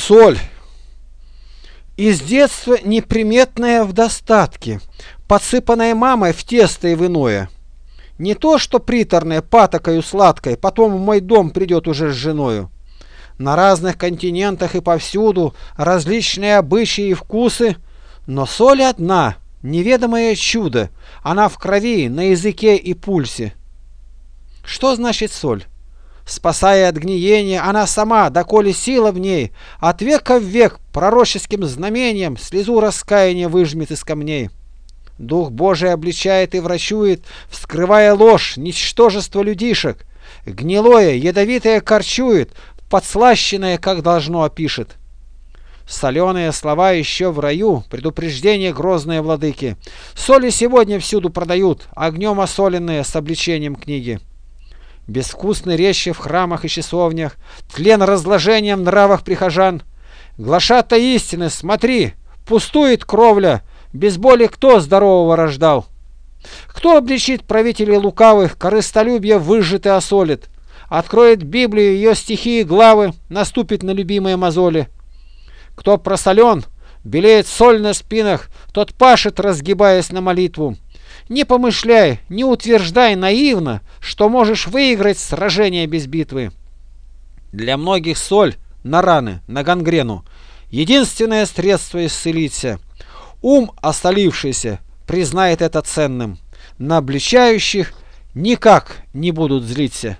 Соль. Из детства неприметная в достатке, подсыпанная мамой в тесто и в иное. Не то, что приторная, патокою сладкой, потом в мой дом придет уже с женою. На разных континентах и повсюду различные обычаи и вкусы, но соль одна, неведомое чудо, она в крови, на языке и пульсе. Что значит соль? Спасая от гниения, она сама, доколе сила в ней, от века в век пророческим знамением слезу раскаяния выжмет из камней. Дух Божий обличает и врачует, вскрывая ложь, ничтожество людишек. Гнилое, ядовитое корчует, подслащенное, как должно, опишет. Соленые слова еще в раю, предупреждение грозные владыки. Соли сегодня всюду продают, огнем осоленные с обличением книги. Безвкусны речи в храмах и часовнях, тлен разложением в нравах прихожан. Глашата истины, смотри, пустует кровля, без боли кто здорового рождал? Кто обличит правителей лукавых, корыстолюбие выжжет и осолит? Откроет Библию, ее стихи и главы, наступит на любимые мозоли. Кто просолен, белеет соль на спинах, тот пашет, разгибаясь на молитву. Не помышляй, не утверждай наивно, что можешь выиграть сражение без битвы. Для многих соль на раны, на гангрену — единственное средство исцелиться. Ум, осолившийся, признает это ценным. На обличающих никак не будут злиться.